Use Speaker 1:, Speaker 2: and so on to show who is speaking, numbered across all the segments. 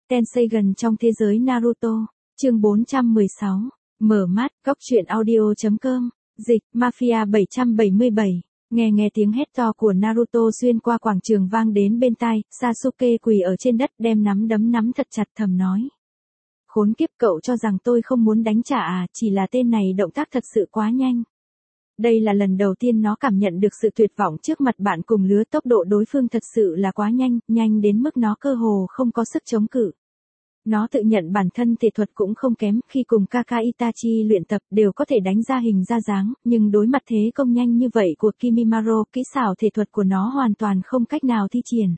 Speaker 1: Tenseigan trong thế giới Naruto, chương 416, mở mắt, góc truyện audio.com, dịch, Mafia 777, nghe tiếng hét to của Naruto xuyên qua quảng trường vang đến bên tai, Sasuke quỳ ở trên đất đem nắm đấm nắm thật chặt thầm nói. Khốn kiếp, cậu cho rằng tôi không muốn đánh trả à, chỉ là tên này động tác thật sự quá nhanh. Đây là lần đầu tiên nó cảm nhận được sự tuyệt vọng trước mặt bạn cùng lứa, tốc độ đối phương thật sự là quá nhanh, nhanh đến mức nó cơ hồ không có sức chống cự. Nó tự nhận bản thân thể thuật cũng không kém, khi cùng Kaka Itachi luyện tập đều có thể đánh ra hình ra dáng, nhưng đối mặt thế công nhanh như vậy của Kimimaro, kỹ xảo thể thuật của nó hoàn toàn không cách nào thi triển.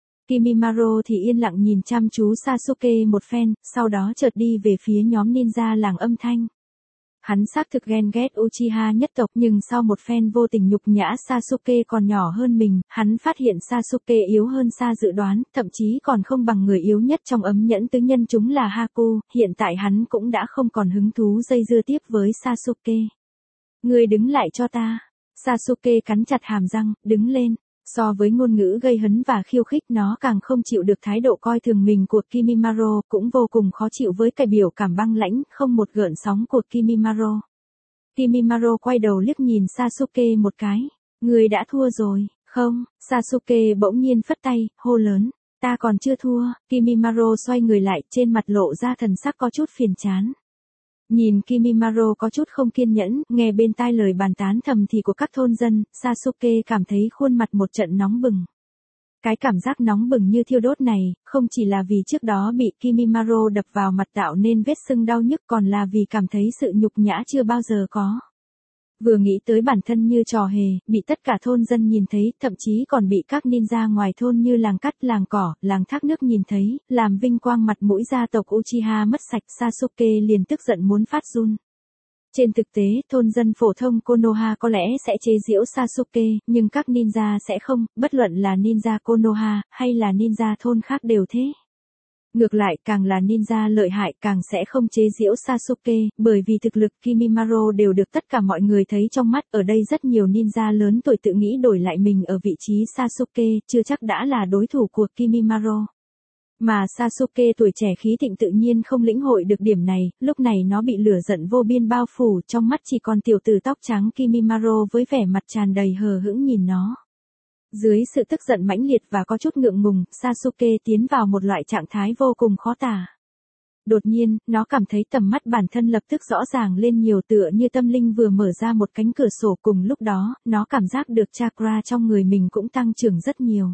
Speaker 1: Kimimaro thì yên lặng nhìn chăm chú Sasuke một phen, sau đó chợt đi về phía nhóm ninja làng âm thanh. Hắn xác thực ghen ghét Uchiha nhất tộc, nhưng sau một phen vô tình nhục nhã Sasuke còn nhỏ hơn mình, hắn phát hiện Sasuke yếu hơn xa dự đoán, thậm chí còn không bằng người yếu nhất trong ấm nhẫn tứ nhân chúng là Haku, hiện tại hắn cũng đã không còn hứng thú dây dưa tiếp với Sasuke. Ngươi đứng lại cho ta. Sasuke cắn chặt hàm răng, đứng lên. So với ngôn ngữ gây hấn và khiêu khích, nó càng không chịu được thái độ coi thường mình của Kimimaro, cũng vô cùng khó chịu với cái biểu cảm băng lãnh, không một gợn sóng của Kimimaro. Kimimaro quay đầu liếc nhìn Sasuke một cái. Người đã thua rồi, không? Sasuke bỗng nhiên phất tay, hô lớn. Ta còn chưa thua. Kimimaro xoay người lại, trên mặt lộ ra thần sắc có chút phiền chán. Nhìn Kimimaro có chút không kiên nhẫn, nghe bên tai lời bàn tán thầm thì của các thôn dân, Sasuke cảm thấy khuôn mặt một trận nóng bừng. Cái cảm giác nóng bừng như thiêu đốt này, không chỉ là vì trước đó bị Kimimaro đập vào mặt tạo nên vết sưng đau nhức, còn là vì cảm thấy sự nhục nhã chưa bao giờ có. Vừa nghĩ tới bản thân như trò hề, bị tất cả thôn dân nhìn thấy, thậm chí còn bị các ninja ngoài thôn như làng cắt, làng cỏ, làng thác nước nhìn thấy, làm vinh quang mặt mũi gia tộc Uchiha mất sạch, Sasuke liền tức giận muốn phát run. Trên thực tế, thôn dân phổ thông Konoha có lẽ sẽ chế giễu Sasuke, nhưng các ninja sẽ không, bất luận là ninja Konoha, hay là ninja thôn khác đều thế. Ngược lại, càng là ninja lợi hại càng sẽ không chế giễu Sasuke, bởi vì thực lực Kimimaro đều được tất cả mọi người thấy trong mắt. Ở đây rất nhiều ninja lớn tuổi tự nghĩ đổi lại mình ở vị trí Sasuke, chưa chắc đã là đối thủ của Kimimaro. Mà Sasuke tuổi trẻ khí thịnh tự nhiên không lĩnh hội được điểm này, lúc này nó bị lửa giận vô biên bao phủ, trong mắt chỉ còn tiểu tử tóc trắng Kimimaro với vẻ mặt tràn đầy hờ hững nhìn nó. Dưới sự tức giận mãnh liệt và có chút ngượng ngùng, Sasuke tiến vào một loại trạng thái vô cùng khó tả. Đột nhiên, nó cảm thấy tầm mắt bản thân lập tức rõ ràng lên nhiều, tựa như tâm linh vừa mở ra một cánh cửa sổ. Cùng lúc đó, nó cảm giác được chakra trong người mình cũng tăng trưởng rất nhiều.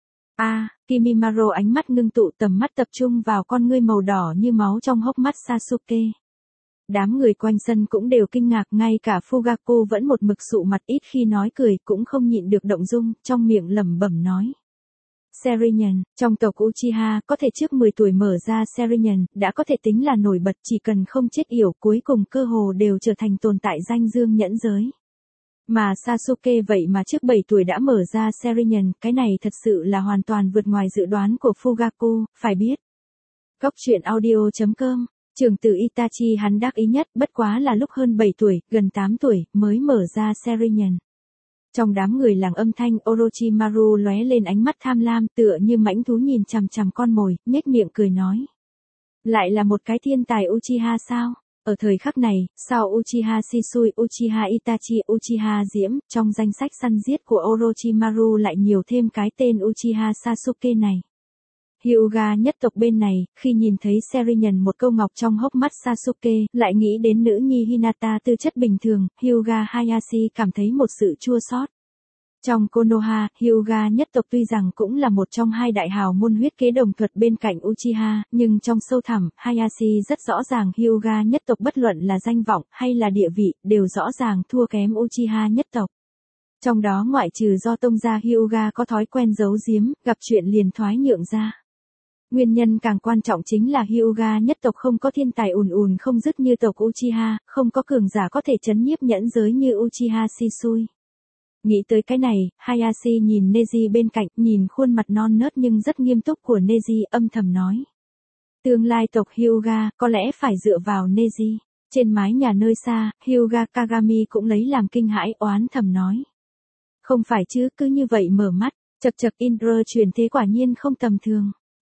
Speaker 1: Kimimaro ánh mắt ngưng tụ, tầm mắt tập trung vào con ngươi màu đỏ như máu trong hốc mắt Sasuke. Đám người quanh sân cũng đều kinh ngạc, ngay cả Fugaku vẫn một mực sụ mặt, ít khi nói cười, cũng không nhịn được động dung, trong miệng lẩm bẩm nói. Sharingan, trong tộc Uchiha, có thể trước 10 tuổi mở ra Sharingan, đã có thể tính là nổi bật, chỉ cần không chết yểu, cuối cùng cơ hồ đều trở thành tồn tại danh dương nhẫn giới. Mà Sasuke vậy mà trước 7 tuổi đã mở ra Sharingan, cái này thật sự là hoàn toàn vượt ngoài dự đoán của Fugaku, phải biết. Góc truyện audio.com, trưởng tử Itachi hắn đắc ý nhất, bất quá là lúc hơn 7 tuổi, gần 8 tuổi, mới mở ra Sharingan. Trong đám người làng âm thanh, Orochimaru lóe lên ánh mắt tham lam, tựa như mãnh thú nhìn chằm chằm con mồi, nhếch miệng cười nói. Lại là một cái thiên tài Uchiha sao? Ở thời khắc này, sau Uchiha Shisui, Uchiha Itachi, Uchiha Diễm, trong danh sách săn giết của Orochimaru lại nhiều thêm cái tên Uchiha Sasuke này. Hyuga nhất tộc bên này, khi nhìn thấy Sharingan một câu ngọc trong hốc mắt Sasuke, lại nghĩ đến nữ nhi Hinata tư chất bình thường, Hyuga Hayashi cảm thấy một sự chua xót. Trong Konoha, Hyuga nhất tộc tuy rằng cũng là một trong hai đại hào môn huyết kế đồng thuật bên cạnh Uchiha, nhưng trong sâu thẳm, Hayashi rất rõ ràng Hyuga nhất tộc bất luận là danh vọng hay là địa vị, đều rõ ràng thua kém Uchiha nhất tộc. Trong đó ngoại trừ do tông gia Hyuga có thói quen giấu giếm, gặp chuyện liền thoái nhượng ra. Nguyên nhân càng quan trọng chính là Hyuga nhất tộc không có thiên tài ùn không dứt như tộc Uchiha, không có cường giả có thể trấn nhiếp nhẫn giới như Uchiha Shisui. Nghĩ tới cái này, Hayashi nhìn Neji bên cạnh, nhìn khuôn mặt non nớt nhưng rất nghiêm túc của Neji, âm thầm nói. Tương lai tộc Hyuga, có lẽ phải dựa vào Neji. Trên mái nhà nơi xa, Hyuga Kagami cũng lấy làm kinh hãi, oán thầm nói. Không phải chứ, cứ như vậy mở mắt, chậc Indra truyền thế quả nhiên không tầm thường.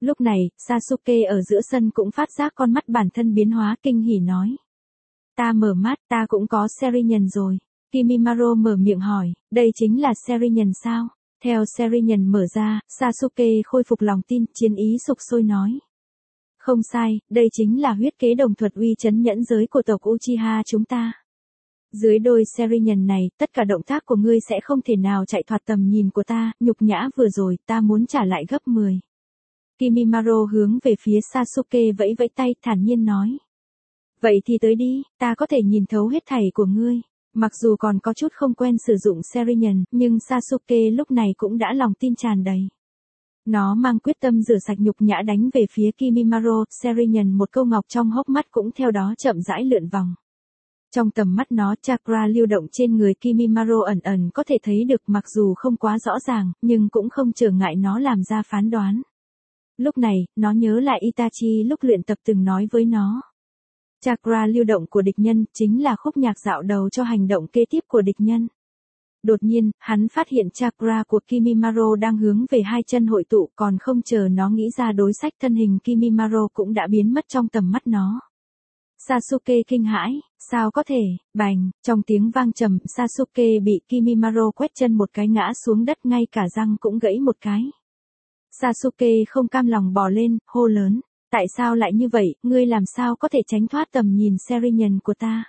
Speaker 1: Lúc này, Sasuke ở giữa sân cũng phát giác con mắt bản thân biến hóa kinh hỉ nói. Ta mở mắt, ta cũng có Sharingan rồi. Kimimaro mở miệng hỏi, đây chính là Sharingan sao? Theo Sharingan mở ra, Sasuke khôi phục lòng tin, chiến ý sục sôi nói. Không sai, đây chính là huyết kế đồng thuật uy chấn nhẫn giới của tộc Uchiha chúng ta. Dưới đôi Sharingan này, tất cả động tác của ngươi sẽ không thể nào chạy thoát tầm nhìn của ta, nhục nhã vừa rồi, ta muốn trả lại gấp 10. Kimimaro hướng về phía Sasuke vẫy vẫy tay, thản nhiên nói. Vậy thì tới đi, ta có thể nhìn thấu hết thảy của ngươi. Mặc dù còn có chút không quen sử dụng Sharingan, nhưng Sasuke lúc này cũng đã lòng tin tràn đầy. Nó mang quyết tâm rửa sạch nhục nhã đánh về phía Kimimaro, Sharingan một câu ngọc trong hốc mắt cũng theo đó chậm rãi lượn vòng. Trong tầm mắt nó, chakra lưu động trên người Kimimaro ẩn ẩn có thể thấy được, mặc dù không quá rõ ràng, nhưng cũng không trở ngại nó làm ra phán đoán. Lúc này, nó nhớ lại Itachi lúc luyện tập từng nói với nó. Chakra lưu động của địch nhân chính là khúc nhạc dạo đầu cho hành động kế tiếp của địch nhân. Đột nhiên, hắn phát hiện chakra của Kimimaro đang hướng về hai chân hội tụ, còn không chờ nó nghĩ ra đối sách, thân hình Kimimaro cũng đã biến mất trong tầm mắt nó. Sasuke kinh hãi, sao có thể, bành, trong tiếng vang trầm, Sasuke bị Kimimaro quét chân một cái ngã xuống đất, ngay cả răng cũng gãy một cái. Sasuke không cam lòng bò lên, hô lớn, tại sao lại như vậy, ngươi làm sao có thể tránh thoát tầm nhìn Sharingan của ta?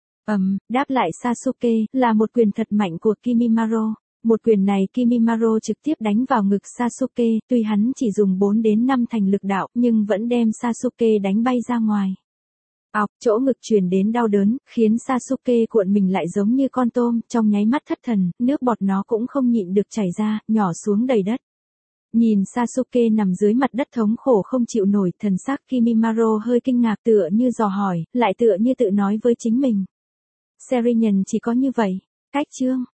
Speaker 1: Đáp lại Sasuke, là một quyền thật mạnh của Kimimaro. Một quyền này Kimimaro trực tiếp đánh vào ngực Sasuke, tuy hắn chỉ dùng 4 đến 5 thành lực đạo, nhưng vẫn đem Sasuke đánh bay ra ngoài. Chỗ ngực truyền đến đau đớn, khiến Sasuke cuộn mình lại giống như con tôm, trong nháy mắt thất thần, nước bọt nó cũng không nhịn được chảy ra, nhỏ xuống đầy đất. Nhìn Sasuke nằm dưới mặt đất thống khổ không chịu nổi, thần sắc Kimimaro hơi kinh ngạc, tựa như dò hỏi, lại tựa như tự nói với chính mình. Sharingan chỉ có như vậy. Cách chương